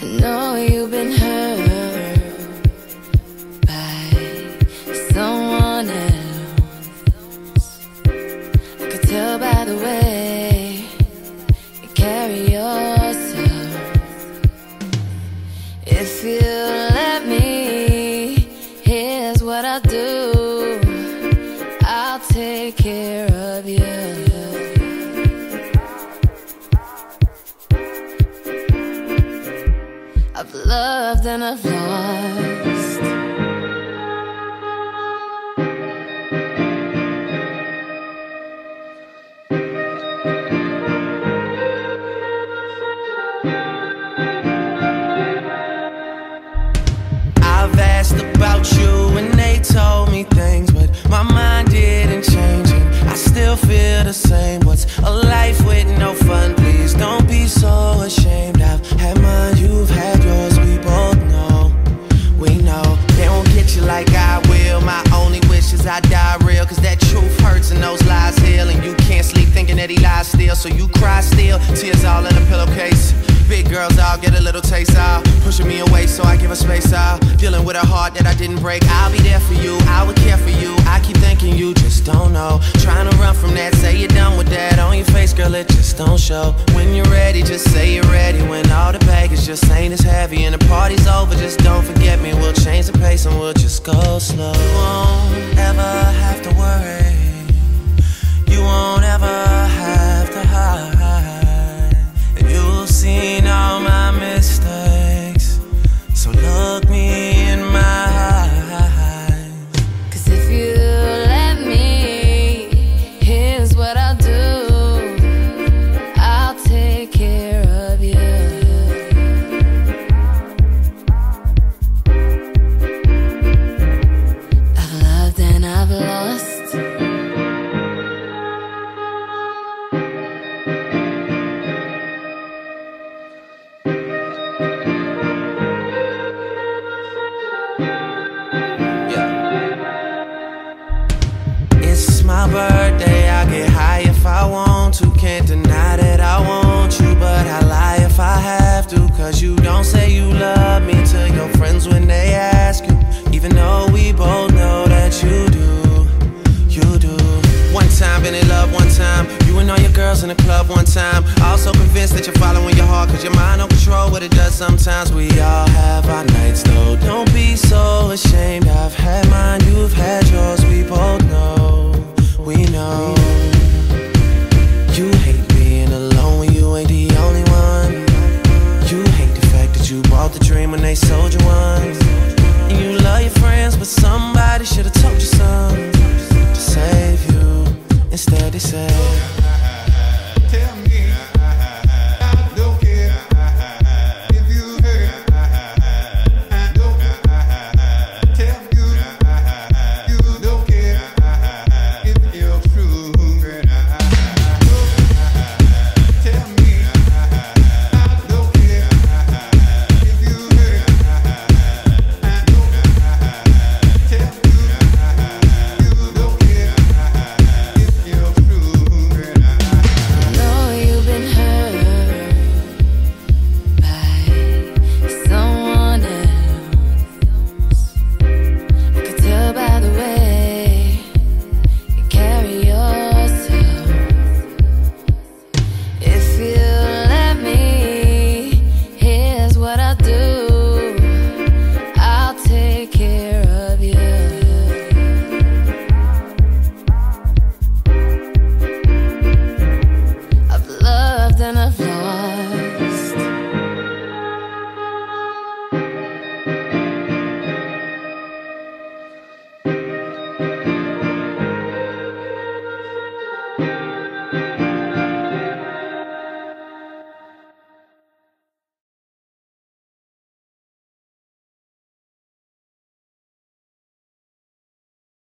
know you've been hurt by someone else. I could tell by the way you carry yourself. If you let me, here's what I'll do. I'll take care of you. I've loved and I've lost. I've asked about you and they told me things, but my mind didn't change and I still feel the same. What's a life with no fun? Please don't be so ashamed. I've had mine, you've had yours, we both know. We know they won't get you like I will. My only wish is I die real, cause that truth hurts and those lies heal. And you can't sleep thinking that he lies still, so you cry still, tears all in a pillowcase. Big girls, I'll get a little taste out, pushing me away so I give her space out. Dealing with a heart that I didn't break. I'll be there for you, I would care for you. I keep thinking you just don't know. Trying to run from that, say you're done with that. On your face, girl, it just don't show. When you're ready, just say you're ready. When all the baggage just ain't as heavy and the party's over, just don't forget me. We'll change the pace and we'll just go slow. You won't ever have to worry. You won't ever have to hide. You've seen all my mistakes, so look me in my eyes. Cause if you let me, here's what I'll do. I'll take care of you. I've loved and I've lost. It's my birthday, I get high if I want to. Can't deny that I want you, but I lie if I have to. Cause you don't say you love me to your friends when they ask you, even though we both know that you do, you do. One time, been in love one time. You and all your girls in the club one time. Also convinced that you're following your heart, cause your mind don't control what it does sometimes. We all have our nights though, don't be so ashamed. I've had mine, you've had yours, we both